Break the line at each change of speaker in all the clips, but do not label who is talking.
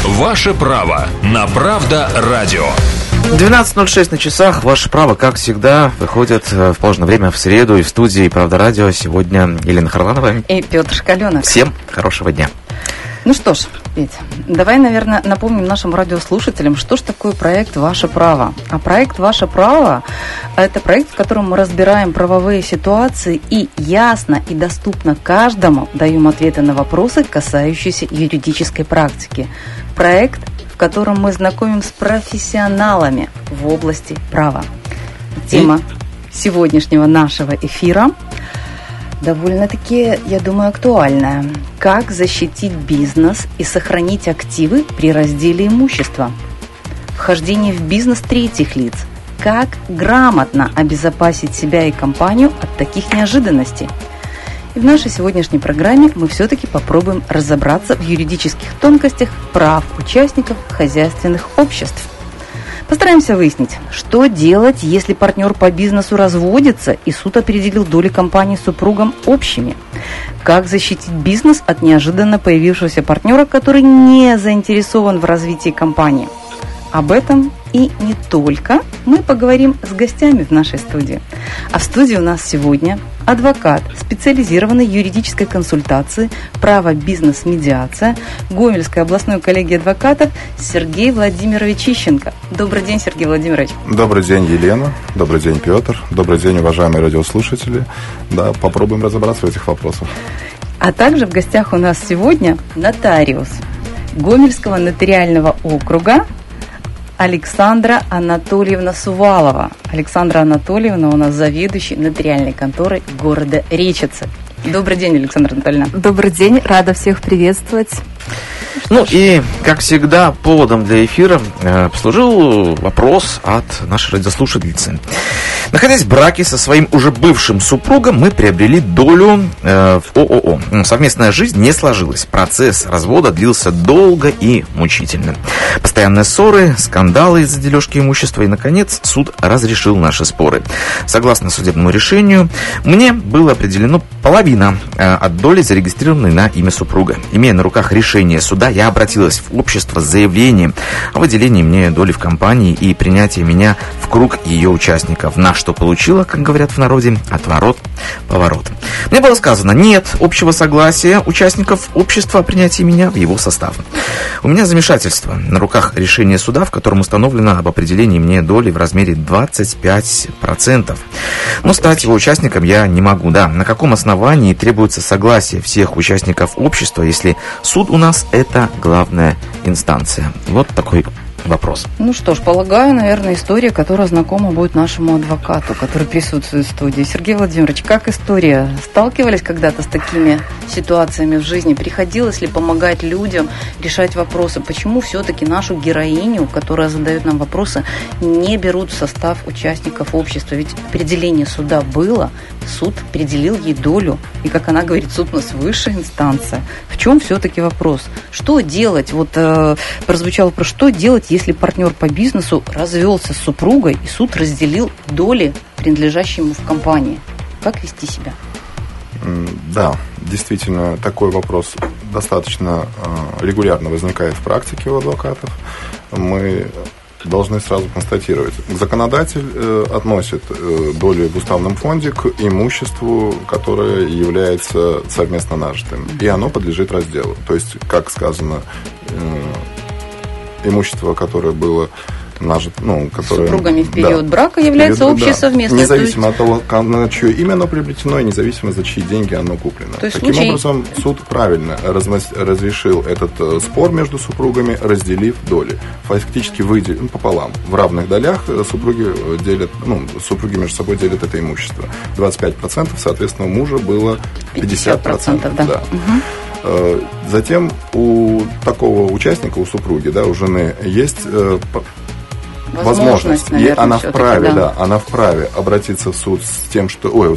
Ваше право на Правда-радио.
12:06 на часах. Ваше право, как всегда, выходит в положенное время в среду. И в студии Правда-радио сегодня Елена Харланова
и Петр Шкаленок.
Всем хорошего дня.
Ну что ж, Петь, давай, наверное, напомним нашим радиослушателям, что же такое проект «Ваше право». А проект «Ваше право» – это проект, в котором мы разбираем правовые ситуации и ясно и доступно каждому даем ответы на вопросы, касающиеся юридической практики. Проект, в котором мы знакомим с профессионалами в области права. Тема сегодняшнего нашего эфира довольно-таки, я думаю, актуальная. Как защитить бизнес и сохранить активы при разделе имущества? Вхождение в бизнес третьих лиц. Как грамотно обезопасить себя и компанию от таких неожиданностей? И в нашей сегодняшней программе мы все-таки попробуем разобраться в юридических тонкостях прав участников хозяйственных обществ. Постараемся выяснить, что делать, если партнер по бизнесу разводится и суд определил доли компании супругам общими. Как защитить бизнес от неожиданно появившегося партнера, который не заинтересован в развитии компании. Об этом и не только мы поговорим с гостями в нашей студии. А в студии у нас сегодня адвокат специализированной юридической консультации «Право, бизнес, медиация» Гомельской областной коллегии адвокатов Сергей Владимирович Ищенко. Добрый день, Сергей Владимирович.
Добрый день, Елена. Добрый день, Петр. Добрый день, уважаемые радиослушатели. Да, попробуем разобраться в этих вопросах.
А также в гостях у нас сегодня нотариус Гомельского нотариального округа Александра Анатольевна Сувалова. Александра Анатольевна у нас заведующий нотариальной конторой города Речицы. Добрый день, Александра Анатольевна.
Добрый день, рада всех приветствовать.
Ну и, как всегда, поводом для эфира послужил вопрос от нашей радиослушательницы. Находясь в браке со своим уже бывшим супругом, мы приобрели долю в ООО. Совместная жизнь не сложилась. Процесс развода длился долго и мучительно. Постоянные ссоры, скандалы из-за дележки имущества. И, наконец, суд разрешил наши споры. Согласно судебному решению, мне было определено половина от доли, зарегистрированной на имя супруга. Имея на руках решение суда, я обратилась в общество с заявлением о выделении мне доли в компании и принятии меня в круг ее участников, на что получила, как говорят в народе, отворот-поворот. Мне было сказано: нет общего согласия участников общества о принятии меня в его состав. У меня замешательство. На руках решение суда, в котором установлено об определении мне доли в размере 25%. Но стать его участником я не могу. Да, на каком основании требуется согласие всех участников общества, если суд у нас это главная инстанция? Вот такой вопрос.
Ну что ж, полагаю, наверное, история, которая знакома будет нашему адвокату, который присутствует в студии. Сергей Владимирович, как история? Сталкивались когда-то с такими ситуациями в жизни? Приходилось ли помогать людям решать вопросы? Почему все-таки нашу героиню, которая задает нам вопросы, не берут в состав участников общества? Ведь определение суда было, суд определил ей долю. И, как она говорит, суд у нас высшая инстанция. В чем все-таки вопрос? Что делать? Вот прозвучал вопрос, что делать, если партнер по бизнесу развелся с супругой и суд разделил доли, принадлежащие ему в компании? Как вести себя?
Да, действительно, такой вопрос достаточно регулярно возникает в практике у адвокатов. Мы должны сразу констатировать: законодатель относит доли в уставном фонде к имуществу, которое является совместно нажитым, и оно подлежит разделу. То есть, как сказано, имущество, которое было нажито, которое
супругами в период брака является общее совместное.
Независимо от того, на чье имя оно приобретено, и независимо, за чьи деньги оно куплено. Таким образом, суд правильно разрешил этот спор между супругами, разделив доли. Фактически выделил пополам. В равных долях супруги между собой делят это имущество. 25%, соответственно, у мужа было 50%. Да. Угу. Затем у такого участника, у супруги, у жены есть возможность, наверное, она вправе обратиться в суд с тем,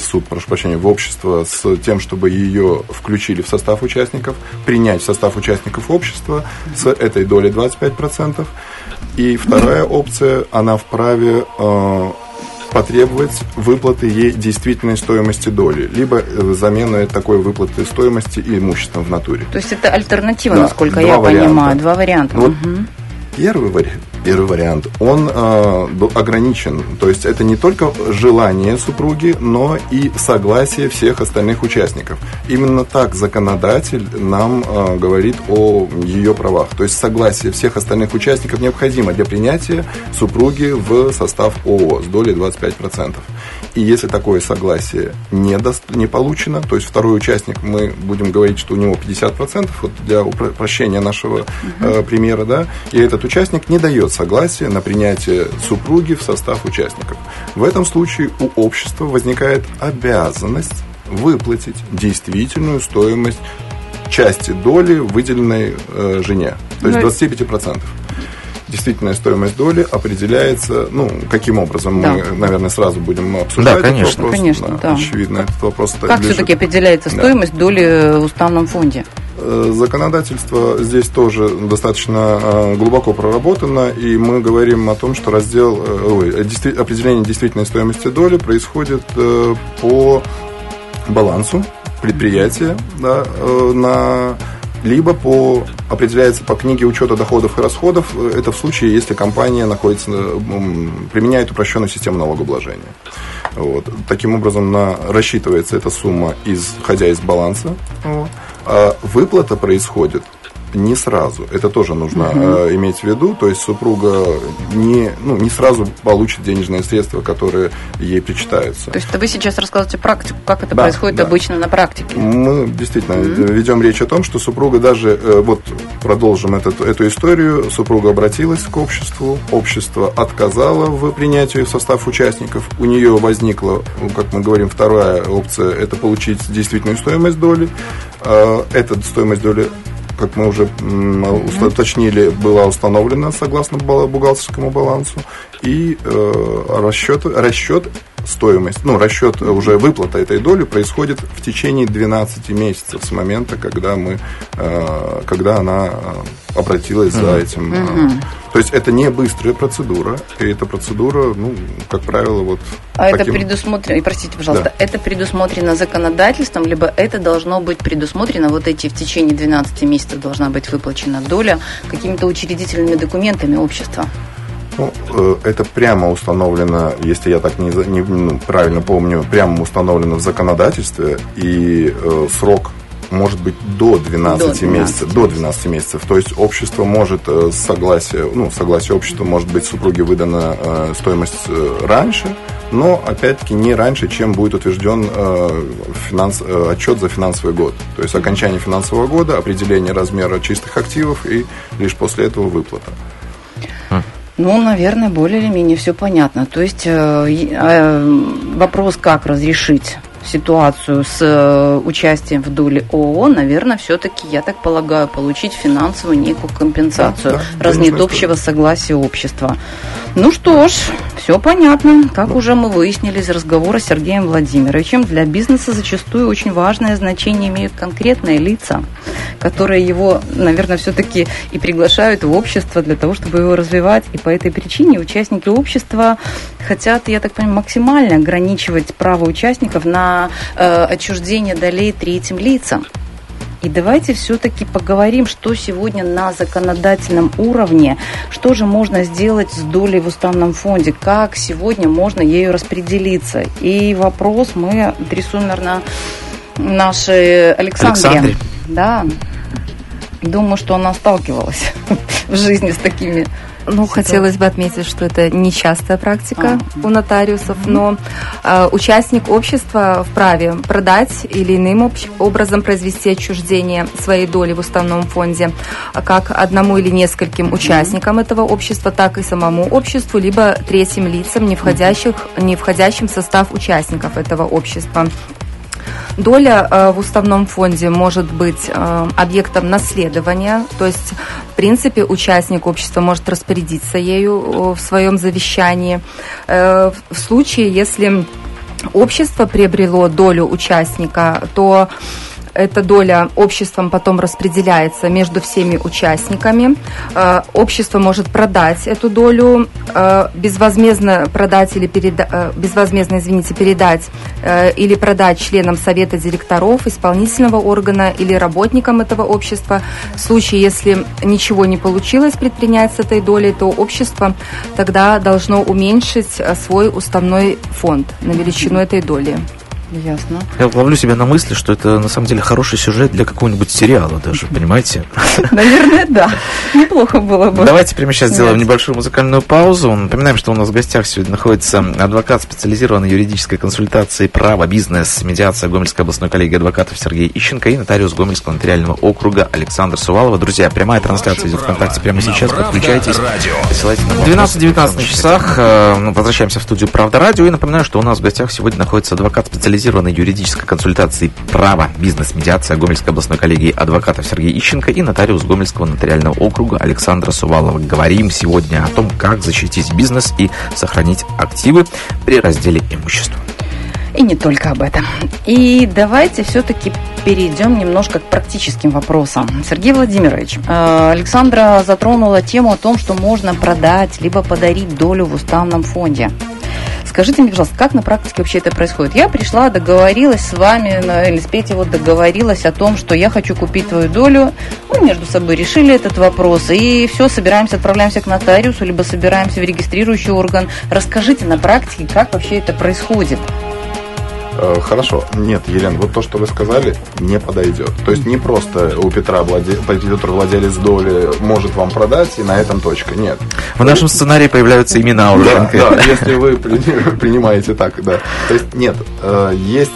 в общество с тем, чтобы ее включили в состав участников, принять в состав участников общества с этой долей 25%. И вторая опция, она вправе потребовать выплаты ей действительной стоимости доли, либо замены такой выплаты стоимости и имуществом в натуре.
То есть это альтернатива, да, насколько я понимаю, два варианта.
Вот первый вариант, он ограничен. То есть это не только желание супруги, но и согласие всех остальных участников. Именно так законодатель нам говорит о ее правах. То есть согласие всех остальных участников необходимо для принятия супруги в состав ООО с долей 25%. И если такое согласие не получено, то есть второй участник, мы будем говорить, что у него 50%, вот для упрощения нашего примера, да, и этот участник не дает согласия на принятие супруги в состав участников. В этом случае у общества возникает обязанность выплатить действительную стоимость части доли, выделенной жене, то есть 25%. Действительная стоимость доли определяется, каким образом, мы, наверное, сразу будем обсуждать
конечно.
Этот вопрос.
Конечно, да.
Очевидно, этот вопрос
как лежит. Все-таки определяется стоимость доли в уставном фонде?
Законодательство здесь тоже достаточно глубоко проработано, и мы говорим о том, что определение действительной стоимости доли происходит по балансу предприятия, либо определяется по книге учета доходов и расходов. Это в случае, если компания применяет упрощенную систему налогообложения. Вот. Таким образом, рассчитывается эта сумма, исходя из баланса. А выплата происходит не сразу. Это тоже нужно иметь в виду. То есть супруга не сразу получит денежные средства, которые ей причитаются.
То есть это вы сейчас рассказываете практику, как это происходит обычно на практике?
Мы действительно ведем речь о том, что супруга даже, продолжим эту историю, супруга обратилась к обществу, общество отказало в принятии в состав участников, у нее возникла, как мы говорим, вторая опция, это получить действительную стоимость доли. Эта стоимость доли, как мы уже уточнили, была установлена согласно бухгалтерскому балансу, и расчет стоимость, расчет уже выплата этой доли происходит в течение 12 месяцев с момента, когда она обратилась за этим. То есть это не быстрая процедура, и эта процедура, как правило,
это предусмотрено, простите, пожалуйста, это предусмотрено законодательством, либо это должно быть предусмотрено, в течение 12 месяцев должна быть выплачена доля какими-то учредительными документами общества?
Это прямо установлено, если я так правильно помню, прямо установлено в законодательстве, и срок может быть до 12 месяцев. То есть общество может согласие общества, может быть, супруге выдана стоимость раньше, но, опять-таки, не раньше, чем будет утвержден отчет за финансовый год. То есть окончание финансового года, определение размера чистых активов и лишь после этого выплата.
Наверное, более или менее все понятно. То есть вопрос, как разрешить ситуацию с участием в доле ООО, наверное, все-таки, я так полагаю, получить финансовую некую компенсацию, раз нет общего согласия общества. Что ж, все понятно. Как уже мы выяснили из разговора с Сергеем Владимировичем, для бизнеса зачастую очень важное значение имеют конкретные лица, которые его, наверное, все-таки и приглашают в общество для того, чтобы его развивать. И по этой причине участники общества хотят, я так понимаю, максимально ограничивать право участников на отчуждение долей третьим лицам. И давайте все-таки поговорим, что сегодня на законодательном уровне, что же можно сделать с долей в уставном фонде, как сегодня можно ею распределиться. И вопрос мы адресуем, наверное, нашей Александре. Да. Думаю, что она сталкивалась в жизни с такими.
Хотелось бы отметить, что это нечастая практика у нотариусов, но участник общества вправе продать или иным образом произвести отчуждение своей доли в уставном фонде как одному или нескольким участникам этого общества, так и самому обществу, либо третьим лицам, не входящим в состав участников этого общества. Доля в уставном фонде может быть объектом наследования, то есть, в принципе, участник общества может распорядиться ею в своем завещании. В случае, если общество приобрело долю участника, то эта доля обществом потом распределяется между всеми участниками. Общество может продать эту долю, безвозмездно продать или передать или продать членам совета директоров, исполнительного органа или работникам этого общества. В случае, если ничего не получилось предпринять с этой долей, то общество тогда должно уменьшить свой уставной фонд на величину этой доли.
Ясно.
Я ловлю себя на мысли, что это на самом деле хороший сюжет для какого-нибудь сериала даже, понимаете?
Наверное, да. Неплохо было бы.
Давайте прямо сейчас сделаем небольшую музыкальную паузу. Напоминаем, что у нас в гостях сегодня находится адвокат специализированной юридической консультации «Право, бизнес, медиация» Гомельской областной коллегии адвокатов Сергей Ищенко и нотариус Гомельского нотариального округа Александр Сувалова. Друзья, прямая трансляция идет ВКонтакте прямо сейчас. Подключайтесь. Присылайте нам. 12:19 на часах. Возвращаемся в студию «Правда радио». И напоминаю, что у нас в гостях сегодня находится адвокат специализированной юридической консультации «Право, бизнес, медиация» Гомельской областной коллегии адвокатов Сергей Ищенко и нотариус Гомельского нотариального округа Александра Сувалова. Говорим сегодня о том, как защитить бизнес и сохранить активы при разделе имущества.
И не только об этом. И давайте все-таки перейдем немножко к практическим вопросам. Сергей Владимирович, Александра затронула тему о том, что можно продать либо подарить долю в уставном фонде. Скажите мне, пожалуйста, как на практике вообще это происходит? Я пришла, договорилась с вами, или с Петей договорилась о том, что я хочу купить твою долю. Мы между собой решили этот вопрос, и все, собираемся, отправляемся к нотариусу, либо собираемся в регистрирующий орган. Расскажите на практике, как вообще это происходит.
Хорошо. Нет, Елена, вот то, что вы сказали, не подойдет. То есть не просто у Петр, владелец доли, может вам продать, и на этом точка. Нет.
В нашем сценарии появляются имена уже.
Да, если вы принимаете так, да. То есть нет, есть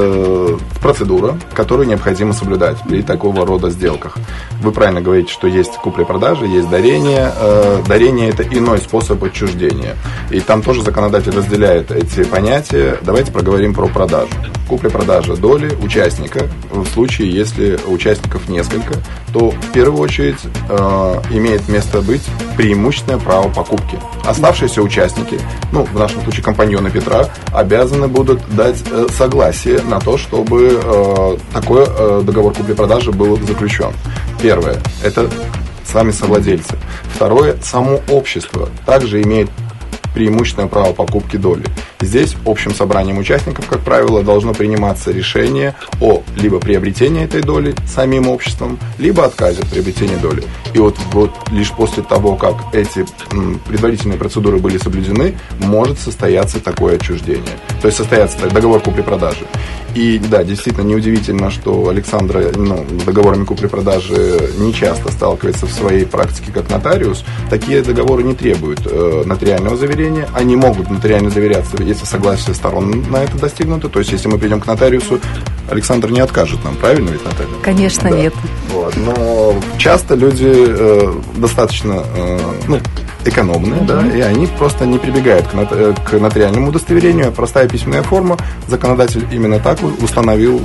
процедура, которую необходимо соблюдать при такого рода сделках. Вы правильно говорите, что есть купля-продажа, есть дарение. Дарение – это иной способ отчуждения. И там тоже законодатель разделяет эти понятия. Давайте проговорим про продажу. Купля-продажа доли участника. В случае, если участников несколько, то в первую очередь имеет место быть преимущественное право покупки. Оставшиеся участники, в нашем случае компаньоны Петра, обязаны будут дать согласие на то, чтобы такой договор купли-продажи был заключен. Первое – это сами совладельцы. Второе – само общество также имеет преимущественное право покупки доли. Здесь общим собранием участников, как правило, должно приниматься решение о либо приобретении этой доли самим обществом, либо отказе от приобретения доли. И вот лишь после того, как эти предварительные процедуры были соблюдены, может состояться такое отчуждение. То есть состояться договор купли-продажи. И да, действительно неудивительно, что Александра договорами купли-продажи не часто сталкивается в своей практике как нотариус. Такие договоры не требуют нотариального заверения. Они могут нотариально заверяться, если согласие сторон на это достигнуто. То есть, если мы придем к нотариусу, Александр не откажет нам, правильно ведь, Наталья?
Конечно, да. Нет.
Вот. Но часто люди достаточно экономные, да, и они просто не прибегают к нотариальному удостоверению. Простая письменная форма. Законодатель именно так установил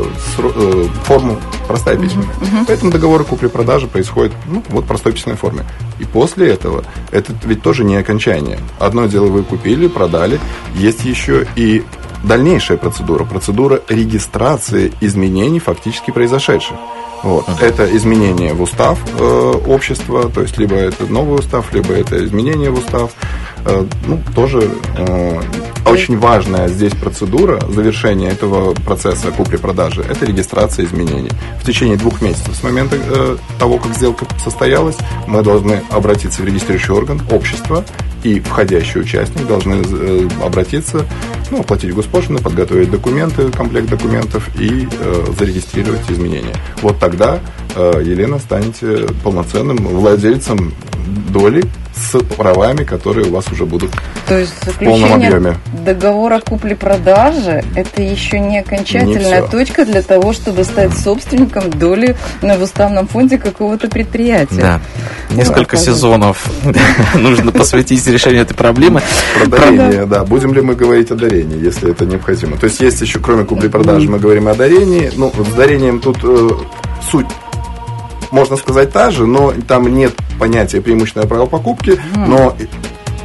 форму простая письменная. Поэтому договоры купли-продажи происходят в простой письменной форме. И после этого, это ведь тоже не окончание. Одно дело вы купили, продали. Есть еще и дальнейшая процедура регистрации изменений фактически произошедших. Вот. Это изменение в устав общества, то есть либо это новый устав, либо это изменение в устав. Тоже очень важная здесь процедура завершения этого процесса купли-продажи – это регистрация изменений. В течение 2 месяцев с момента того, как сделка состоялась, мы должны обратиться в регистрирующий орган общества, и входящий участник должны обратиться, оплатить госпошлину, подготовить документы, комплект документов и зарегистрировать изменения. Вот тогда, Елена, станете полноценным владельцем доли с правами, которые у вас уже будут в полном объеме.
Договора купли-продажи – это еще не окончательная точка для того, чтобы стать собственником доли в уставном фонде какого-то предприятия.
Да. Несколько сезонов нужно посвятить решению этой проблемы.
Про дарение, да. Будем ли мы говорить о дарении, если это необходимо? То есть есть еще, кроме купли-продажи, мы говорим о дарении. С дарением тут суть, можно сказать, та же, но там нет понятия преимущественного права покупки, но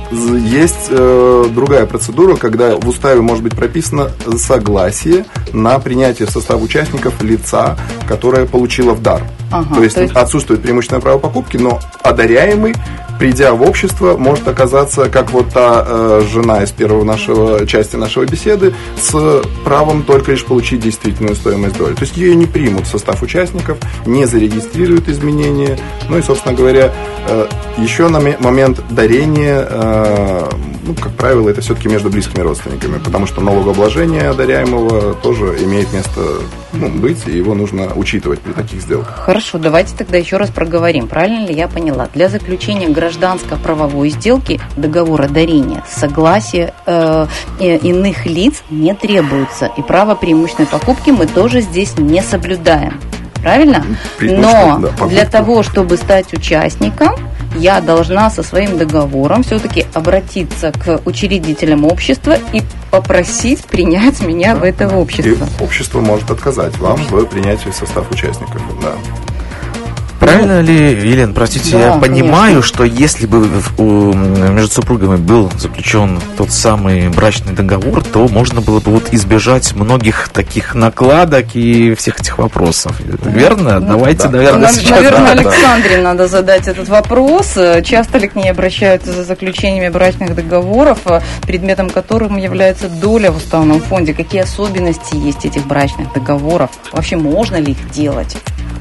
есть другая процедура, когда в уставе может быть прописано согласие на принятие в состав участников лица, которое получило в дар. То есть отсутствует преимущественное право покупки, но одаряемый, придя в общество, может оказаться, как вот та жена из части нашей беседы, с правом только лишь получить действительную стоимость доли. То есть ее не примут в состав участников, не зарегистрируют изменения. Ну и, собственно говоря, еще на момент дарения, как правило, это все-таки между близкими родственниками, потому что налогообложение одаряемого тоже имеет место быть, и его нужно учитывать при таких сделках.
Хорошо, давайте тогда еще раз проговорим. Правильно ли я поняла? Для заключения гражданско-правовой сделки, договора дарения, согласия иных лиц не требуется, и право преимущественной покупки мы тоже здесь не соблюдаем. Правильно? Но для того, чтобы стать участником, я должна со своим договором все-таки обратиться к учредителям общества и попросить принять меня в это общество.
И общество может отказать вам в принятии в состав участников. Да.
Правильно ли, Елена, простите,
да,
я понимаю,
конечно,
что если бы между супругами был заключен тот самый брачный договор, то можно было бы избежать многих таких накладок и всех этих вопросов. Верно? Давайте, наверное, сейчас...
Наверное, Александре надо задать этот вопрос. Часто ли к ней обращаются за заключениями брачных договоров, предметом которым является доля в уставном фонде? Какие особенности есть этих брачных договоров? Вообще, можно ли их делать?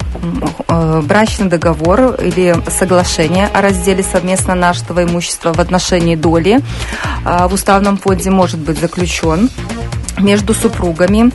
Брачный договор или соглашение о разделе совместно нажитого имущества в отношении доли в уставном фонде может быть заключен между супругами.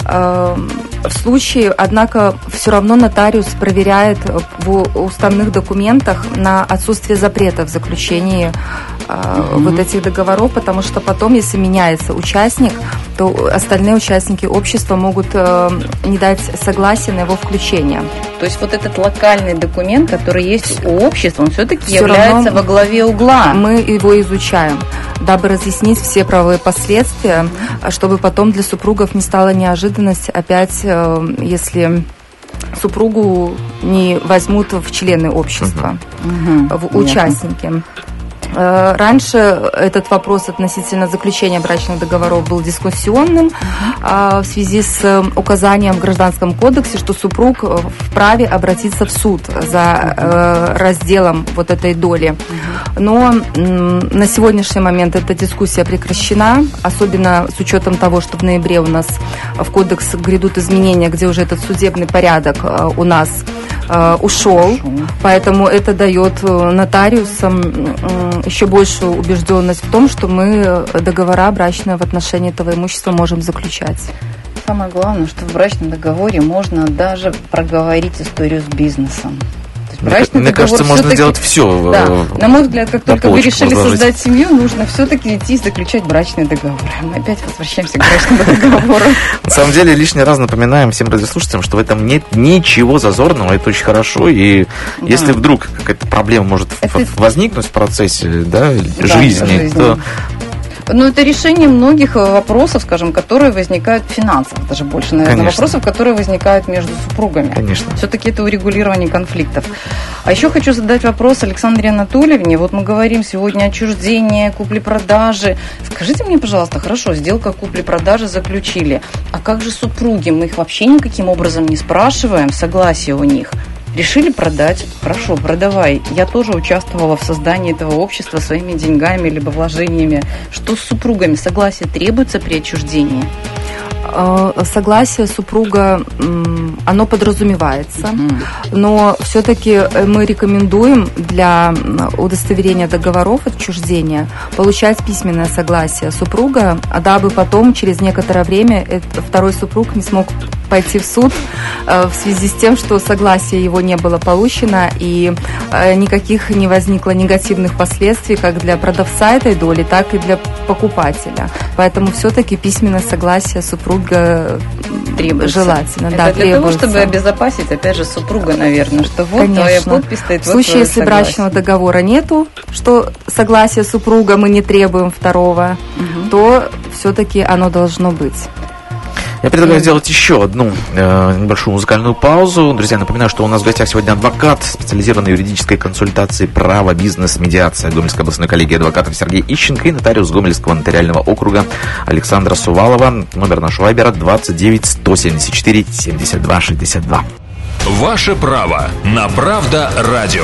В случае, однако, все равно нотариус проверяет в уставных документах на отсутствие запрета в заключении вот этих договоров, потому что потом, если меняется участник, то остальные участники общества могут не дать согласия на его включение.
То есть вот этот локальный документ, который есть у общества, он все-таки является во главе угла.
Мы его изучаем, дабы разъяснить все правовые последствия, чтобы потом для супругов не стала неожиданность опять, если супругу не возьмут в члены общества, в участники. Раньше этот вопрос относительно заключения брачных договоров был дискуссионным в связи с указанием в Гражданском кодексе, что супруг вправе обратиться в суд за разделом вот этой доли. Но на сегодняшний момент эта дискуссия прекращена, особенно с учетом того, что в ноябре у нас в кодекс грядут изменения, где уже этот судебный порядок у нас ушел, поэтому это дает нотариусам еще большую убежденность в том, что мы договора брачные в отношении этого имущества можем заключать.
Самое главное, что в брачном договоре можно даже проговорить историю с бизнесом.
Мне кажется, можно делать все.
Да. На мой взгляд, как только вы решили создать семью, нужно все-таки идти и заключать брачный договор. Мы опять возвращаемся к брачному договору.
На самом деле, лишний раз напоминаем всем радиослушателям, что в этом нет ничего зазорного, это очень хорошо. И если вдруг какая-то проблема может возникнуть в процессе жизни, то...
Но это решение многих вопросов, скажем, которые возникают финансовых, даже больше, наверное, вопросов, которые возникают между супругами.
Конечно.
Все-таки это урегулирование конфликтов. А еще хочу задать вопрос Александре Анатольевне. Вот мы говорим сегодня о отчуждении, купли-продаже. Скажите мне, пожалуйста, хорошо, сделка купли-продажи заключили. А как же супруги? Мы их вообще никаким образом не спрашиваем, согласие у них. Решили продать? Хорошо, продавай. Я тоже участвовала в создании этого общества своими деньгами либо вложениями. Что с супругами? Согласие требуется при отчуждении?
Согласие супруга, оно подразумевается, но все-таки мы рекомендуем для удостоверения договоров отчуждения получать письменное согласие супруга, дабы потом, через некоторое время, второй супруг не смог пойти в суд в связи с тем, что согласие его не было получено и никаких не возникло негативных последствий как для продавца этой доли, так и для покупателя. Поэтому все-таки письменное согласие супруга желательно.
Это для того, чтобы обезопасить, опять же, супруга, наверное, что вот твоя подпись стоит.
В случае, если брачного договора нету, что согласие супруга мы не требуем второго, то все-таки оно должно быть.
Я предлагаю сделать еще одну небольшую музыкальную паузу. Друзья, напоминаю, что у нас в гостях сегодня адвокат специализированной юридической консультации «Право, бизнес, медиация» Гомельской областной коллегии адвокатов Сергей Ищенко и нотариус Гомельского нотариального округа Александра Сувалова. Номер нашего вайбера 29 174 72 62.
Ваше право на Правда радио.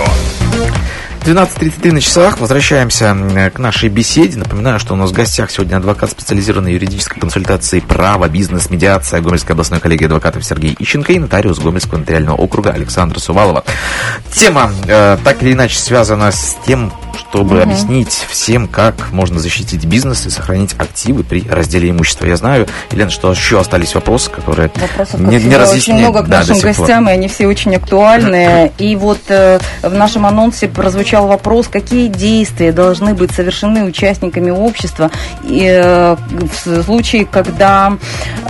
12:33 на часах. Возвращаемся к нашей беседе. Напоминаю, что у нас в гостях сегодня адвокат специализированной юридической консультации «Право, бизнес, медиация» Гомельской областной коллегии адвокатов Сергей Ищенко и нотариус Гомельского нотариального округа Александра Сувалова. Тема так или иначе связана с тем, чтобы объяснить всем, как можно защитить бизнес и сохранить активы при разделе имущества. Я знаю, Елена, что еще остались вопросы, которые не разъяснены.
Очень много к нашим гостям, и они все очень актуальные. И вот в нашем анонсе прозвучал вопрос, какие действия должны быть совершены участниками общества в случае, когда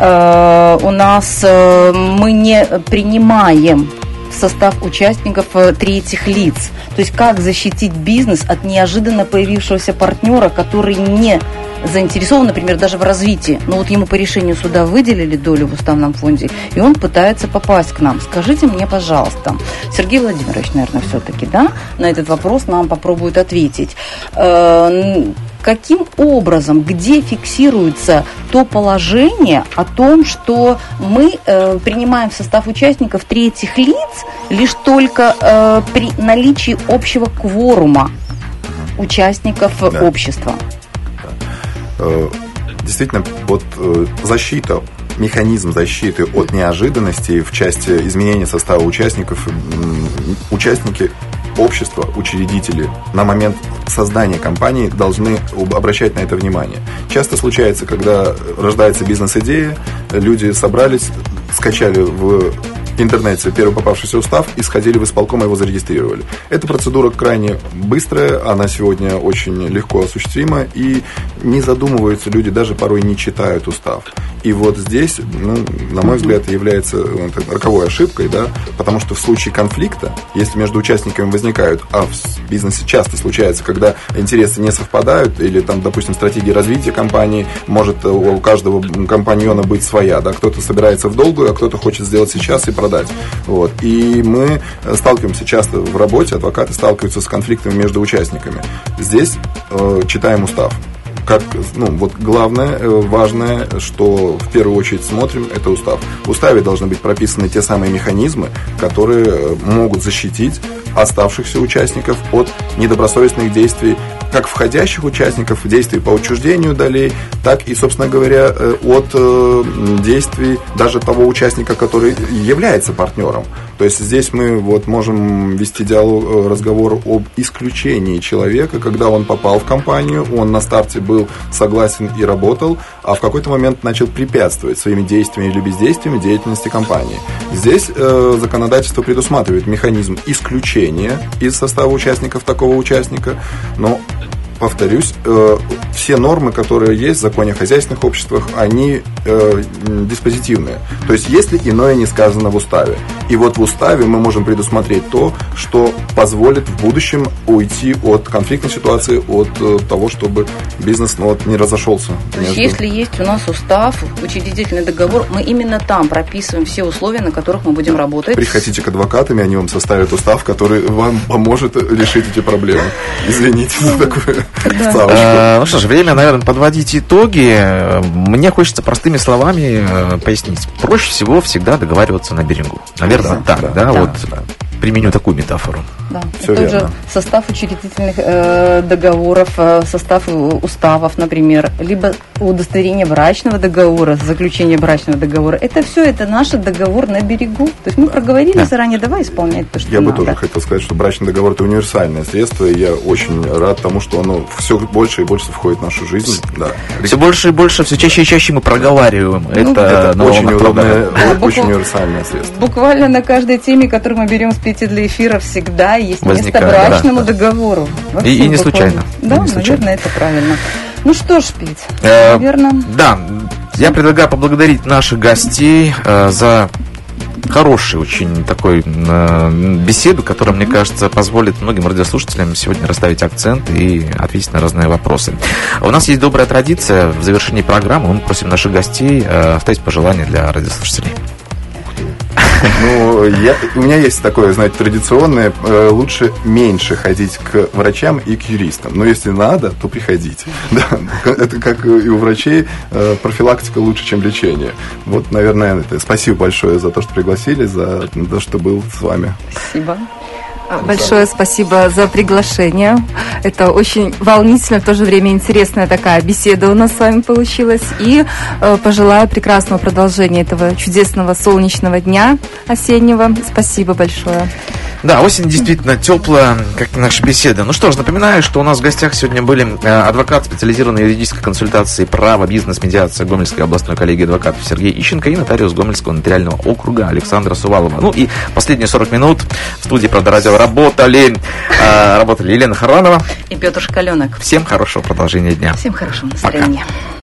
у нас мы не принимаем в состав участников третьих лиц. То есть как защитить бизнес от неожиданно появившегося партнера, который не заинтересован, например, даже в развитии. Но вот ему по решению суда выделили долю в уставном фонде, и он пытается попасть к нам. Скажите мне, пожалуйста, Сергей Владимирович, наверное, все-таки, да, на этот вопрос нам попробует ответить. Каким образом, где фиксируется то положение о том, что мы принимаем в состав участников третьих лиц лишь только при наличии общего кворума участников общества?
Действительно, вот защита, механизм защиты от неожиданностей в части изменения состава участников, участники общества, учредители на момент создания компании должны обращать на это внимание. Часто случается, когда рождается бизнес-идея, люди собрались, скачали в интернете первый попавшийся устав и сходили в исполком и его зарегистрировали. Эта процедура крайне быстрая, она сегодня очень легко осуществима, и не задумываются люди, даже порой не читают устав. И вот здесь, на мой взгляд, является роковой ошибкой, да, потому что в случае конфликта, если между участниками возникают, а в бизнесе часто случается, когда интересы не совпадают, или там, допустим, стратегия развития компании, может у каждого компаньона быть своя, да, кто-то собирается в долгую, а кто-то хочет сделать сейчас и продать. Вот. И мы сталкиваемся часто в работе, адвокаты сталкиваются с конфликтами между участниками. Здесь читаем устав. Вот главное, важное, что в первую очередь смотрим, это устав. В уставе должны быть прописаны те самые механизмы, которые могут защитить оставшихся участников от недобросовестных действий, как входящих участников, действий по отчуждению долей, так и, собственно говоря, от действий даже того участника, который является партнером. То есть здесь мы можем вести разговор об исключении человека, когда он попал в компанию, он на старте был согласен и работал, а в какой-то момент начал препятствовать своими действиями или бездействиями деятельности компании. Здесь законодательство предусматривает механизм исключения из состава участников такого участника, но повторюсь, все нормы, которые есть в законе о хозяйственных обществах, они диспозитивные. То есть, если иное не сказано в уставе. И вот в уставе мы можем предусмотреть то, что позволит в будущем уйти от конфликтной ситуации, от того, чтобы бизнес не разошелся.
То есть, если есть у нас устав, учредительный договор, мы именно там прописываем все условия, на которых мы будем работать.
Приходите к адвокатам, и они вам составят устав, который вам поможет решить эти проблемы. Извините за такое.
Ну что ж, время, наверное, подводить итоги. Мне хочется простыми словами пояснить. Проще всего всегда договариваться на берегу. Наверное, так, да. Применю такую метафору.
Да, все это верно. Уже состав учредительных договоров, состав уставов, например, либо удостоверение брачного договора, заключение брачного договора. Это все, это наш договор на берегу. То есть мы проговорили заранее, давай исполнять то, что
я
надо.
Я бы тоже хотел сказать, что брачный договор – это универсальное средство, и я очень рад тому, что оно все больше и больше входит в нашу жизнь. Да.
Все больше и больше, все чаще и чаще мы проговариваем. Это
очень удобное, очень универсальное средство.
Буквально на каждой теме, которую мы берем с для эфира, всегда есть место брачному договору.
И не случайно.
Да,
не
наверное, это правильно. Ну что ж, Петь, наверное...
Да, я предлагаю поблагодарить наших гостей за хороший очень такой беседу, которая, мне кажется, позволит многим радиослушателям сегодня расставить акцент и ответить на разные вопросы. У нас есть добрая традиция. В завершении программы мы просим наших гостей оставить пожелания для радиослушателей.
Ну, у меня есть такое, знаете, традиционное: лучше меньше ходить к врачам и к юристам. Но если надо, то приходите. Да, это как и у врачей, профилактика лучше, чем лечение. Вот, наверное, это. Спасибо большое за то, что пригласили, за то, что был с вами.
Спасибо.
Большое спасибо за приглашение. Это очень волнительно, в то же время интересная такая беседа у нас с вами получилась. И пожелаю прекрасного продолжения этого чудесного солнечного дня осеннего. Спасибо большое.
Да, осень действительно теплая, как и наша беседа. Ну что ж, напоминаю, что у нас в гостях сегодня были адвокат специализированной юридической консультации «Право, бизнес, медиация» Гомельской областной коллегии адвокатов Сергей Ищенко и нотариус Гомельского нотариального округа Александра Сувалова. Ну и последние 40 минут в студии «Правда радио» работали Елена Харламова
и Петр Шкаленок.
Всем хорошего продолжения дня.
Всем хорошего настроения. Пока.